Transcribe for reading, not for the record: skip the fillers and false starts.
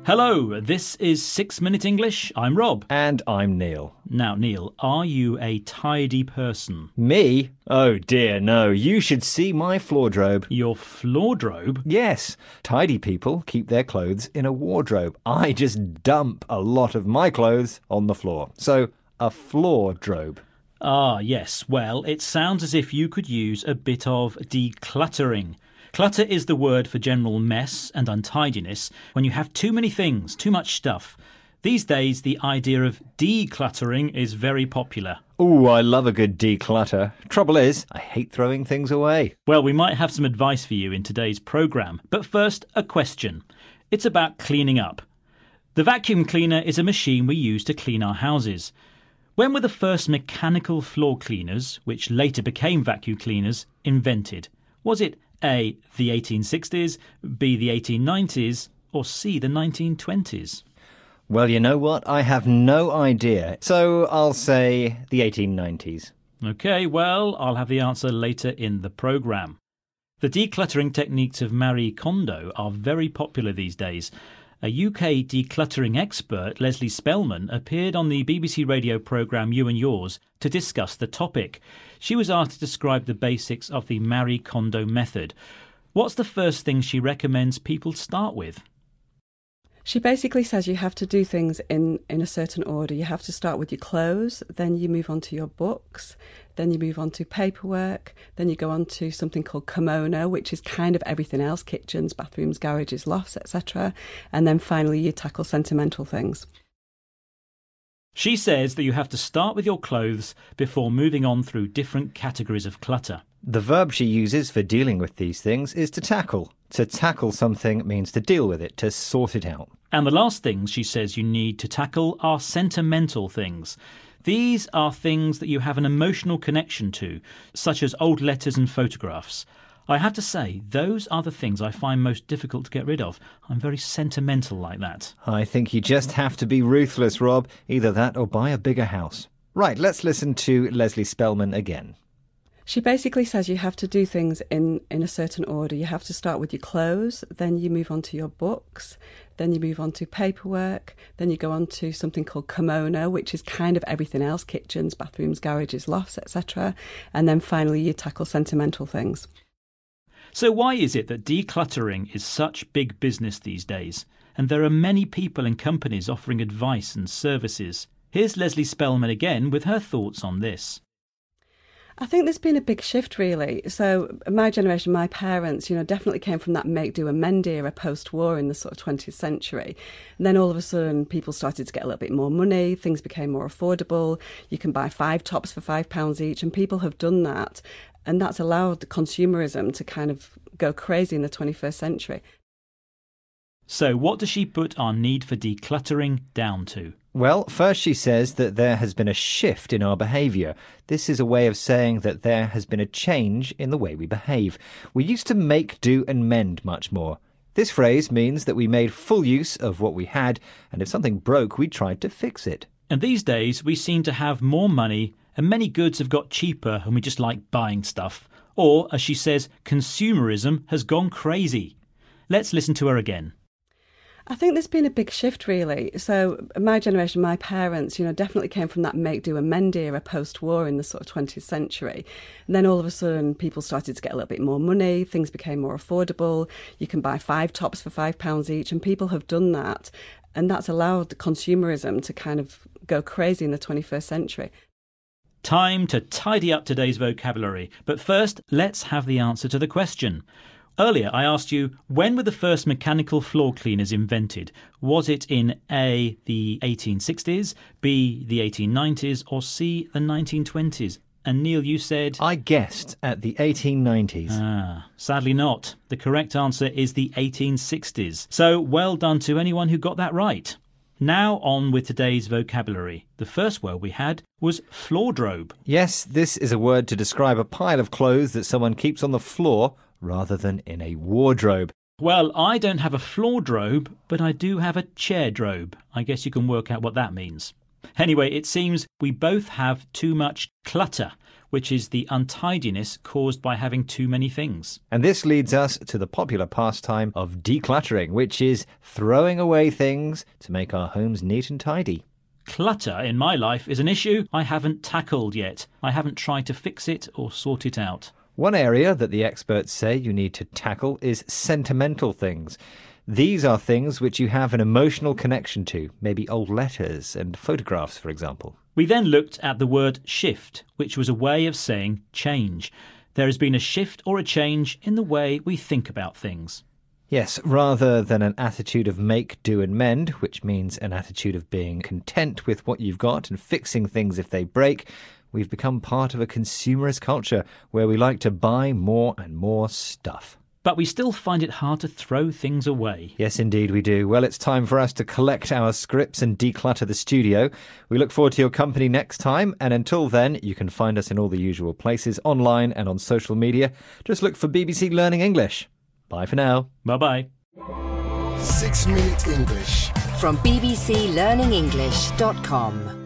Hello, this is 6 Minute English. I'm Rob. And I'm Neil. Now, Neil, are you a tidy person? Me? Oh dear, no. You should see my wardrobe. Your wardrobe? Yes. Tidy people keep their clothes in a wardrobe. I just dump a lot of my clothes on the floor. So, a wardrobe. Ah, yes. Well, it sounds as if you could use a bit of decluttering. Clutter is the word for general mess and untidiness when you have too many things, too much stuff. These days, the idea of decluttering is very popular. Ooh, I love a good declutter. Trouble is, I hate throwing things away. Well, we might have some advice for you in today's programme. But first, a question. It's about cleaning up. The vacuum cleaner is a machine we use to clean our houses. When were the first mechanical floor cleaners, which later became vacuum cleaners, invented? Was it A, the 1860s, B, the 1890s, or C, the 1920s? Well, you know what? I have no idea. So I'll say the 1890s. OK, well, I'll have the answer later in the programme. The decluttering techniques of Marie Kondo are very popular these days. A UK decluttering expert, Leslie Spellman, appeared on the BBC radio programme You and Yours to discuss the topic. She was asked to describe the basics of the Marie Kondo method. What's the first thing she recommends people start with? She basically says you have to do things in a certain order. You have to start with your clothes, then you move on to your books, then you move on to paperwork, then you go on to something called kimono, which is kind of everything else, kitchens, bathrooms, garages, lofts, etc. And then finally you tackle sentimental things. She says that you have to start with your clothes before moving on through different categories of clutter. The verb she uses for dealing with these things is to tackle. To tackle something means to deal with it, to sort it out. And the last things she says you need to tackle are sentimental things. These are things that you have an emotional connection to, such as old letters and photographs. I have to say, those are the things I find most difficult to get rid of. I'm very sentimental like that. I think you just have to be ruthless, Rob. Either that or buy a bigger house. Right, let's listen to Leslie Spellman again. She basically says you have to do things in a certain order. You have to start with your clothes, then you move on to your books, then you move on to paperwork, then you go on to something called kimono, which is kind of everything else, kitchens, bathrooms, garages, lofts, etc. And then finally you tackle sentimental things. So why is it that decluttering is such big business these days? And there are many people and companies offering advice and services. Here's Leslie Spellman again with her thoughts on this. I think there's been a big shift, really. So my generation, my parents, definitely came from that make, do and mend era post-war in the sort of 20th century. And then all of a sudden, people started to get a little bit more money. Things became more affordable. You can buy 5 tops for £5 each, and people have done that. And that's allowed consumerism to kind of go crazy in the 21st century. So what does she put our need for decluttering down to? Well, first she says that there has been a shift in our behaviour. This is a way of saying that there has been a change in the way we behave. We used to make, do and mend much more. This phrase means that we made full use of what we had, and if something broke, we tried to fix it. And these days, we seem to have more money, and many goods have got cheaper, and we just like buying stuff. Or, as she says, consumerism has gone crazy. Let's listen to her again. I think there's been a big shift, really. So my generation, my parents, definitely came from that make, do and mend era post-war in the sort of 20th century. And then all of a sudden, people started to get a little bit more money. Things became more affordable. You can buy 5 tops for £5 each, and people have done that. And that's allowed consumerism to kind of go crazy in the 21st century. Time to tidy up today's vocabulary. But first, let's have the answer to the question. Earlier, I asked you, when were the first mechanical floor cleaners invented? Was it in A, the 1860s, B, the 1890s, or C, the 1920s? And Neil, you said... I guessed at the 1890s. Sadly not. The correct answer is the 1860s. So well done to anyone who got that right. Now on with today's vocabulary. The first word we had was wardrobe. Yes, this is a word to describe a pile of clothes that someone keeps on the floor rather than in a wardrobe. Well, I don't have a wardrobe, but I do have a chairdrobe. I guess you can work out what that means. Anyway, it seems we both have too much clutter. which is the untidiness caused by having too many things. And this leads us to the popular pastime of decluttering, which is throwing away things to make our homes neat and tidy. Clutter in my life is an issue I haven't tackled yet. I haven't tried to fix it or sort it out. One area that the experts say you need to tackle is sentimental things. These are things which you have an emotional connection to, maybe old letters and photographs, for example. We then looked at the word shift, which was a way of saying change. There has been a shift or a change in the way we think about things. Yes, rather than an attitude of make, do and mend, which means an attitude of being content with what you've got and fixing things if they break, we've become part of a consumerist culture where we like to buy more and more stuff. But we still find it hard to throw things away. Yes, indeed we do. Well, it's time for us to collect our scripts and declutter the studio. We look forward to your company next time, and until then, you can find us in all the usual places, online and on social media. Just look for BBC Learning English. Bye for now. Bye-bye. 6 Minute English from bbclearningenglish.com.